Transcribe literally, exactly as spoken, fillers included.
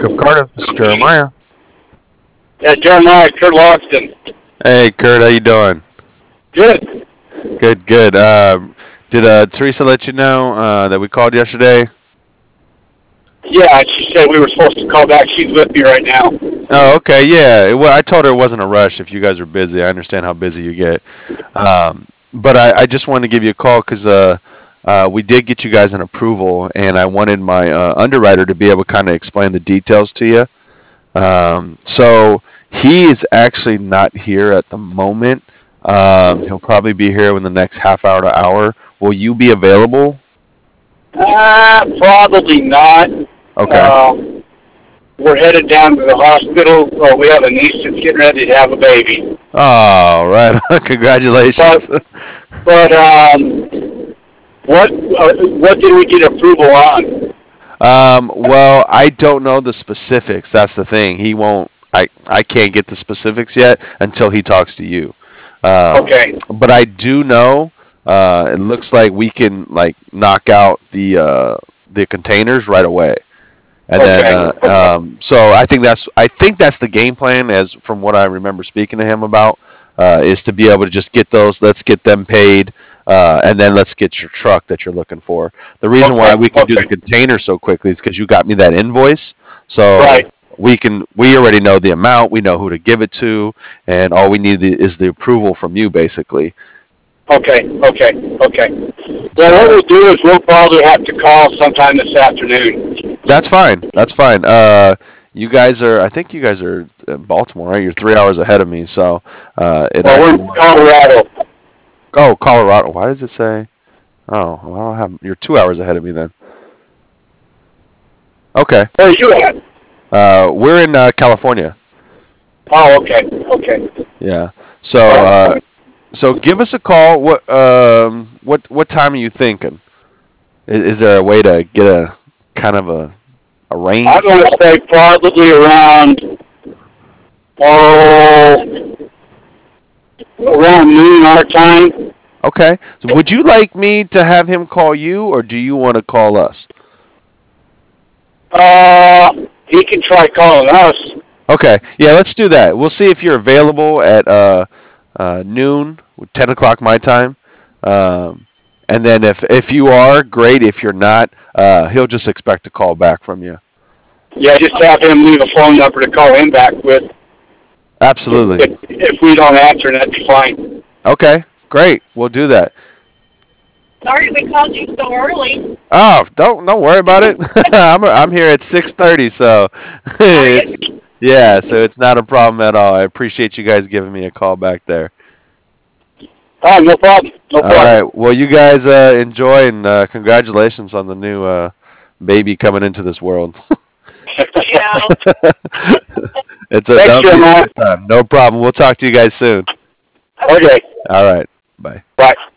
of Cardiff. This is Jeremiah. Yeah, Jeremiah, Kurt Logston. Hey, Kurt, how you doing? Good. Good, good. Uh, did uh, Teresa let you know uh, that we called yesterday? Yeah, she said we were supposed to call back. She's with me right now. Oh, okay, yeah. It, well, I told her it wasn't a rush if you guys are busy. I understand how busy you get. Um, but I, I just wanted to give you a call because uh, uh, we did get you guys an approval, and I wanted my uh, underwriter to be able to kind of explain the details to you. Um, so he is actually not here at the moment. Um, he'll probably be here in the next half hour to hour. Will you be available? Uh, probably not. Okay. Um, we're headed down to the hospital. Well, we have a niece that's getting ready to have a baby. Oh, right. Congratulations. But, but um, what uh, what did we get approval on? Um, well, I don't know the specifics. That's the thing. He won't. I I can't get the specifics yet until he talks to you. Um, Okay. But I do know. Uh, it looks like we can like knock out the uh, the containers right away, and Okay. then uh, um, so I think that's I think that's the game plan. As from what I remember speaking to him about, uh, is to be able to just get those. Let's get them paid. Uh, and then let's get your truck that you're looking for. The reason Okay, why we can okay. do the container so quickly is because you got me that invoice. So Right. we can we already know the amount, we know who to give it to, and all we need is the approval from you, basically. Okay, okay, okay. Well, what we'll do is we'll probably have to call sometime this afternoon. That's fine. That's fine. Uh, you guys are, I think you guys are in Baltimore, right? You're three hours ahead of me, so uh, it Well, we're actually. in Colorado. Oh, Colorado. Why does it say? Oh, well, I don't have. You're two hours ahead of me then. Okay. Where are you at? Uh, we're in uh, California. Oh, okay, okay. Yeah. So, uh, so give us a call. What, um, what, what time are you thinking? Is, is there a way to get a kind of a, a range? I'm going to say probably around, oh, around noon our time. Okay. So would you like me to have him call you, or do you want to call us? Uh, he can try calling us. Okay. Yeah, let's do that. We'll see if you're available at uh, uh, noon, ten o'clock my time. Um, and then if if you are, great. If you're not, uh, he'll just expect a call back from you. Yeah, just have him leave a phone number to call him back with. Absolutely. If, if we don't answer, that'd be fine. Okay. Great. We'll do that. Sorry we called you so early. Oh, don't don't worry about it. I'm I'm here at six thirty, so it's yeah, so it's not a problem at all. I appreciate you guys giving me a call back there. Oh, no problem. No All problem. right. Well, you guys uh, enjoy and uh, congratulations on the new uh, baby coming into this world. Yeah. It's a Thanks, that'll be a Jeremiah. good time. No problem. We'll talk to you guys soon. Okay. All right. Bye. Bye.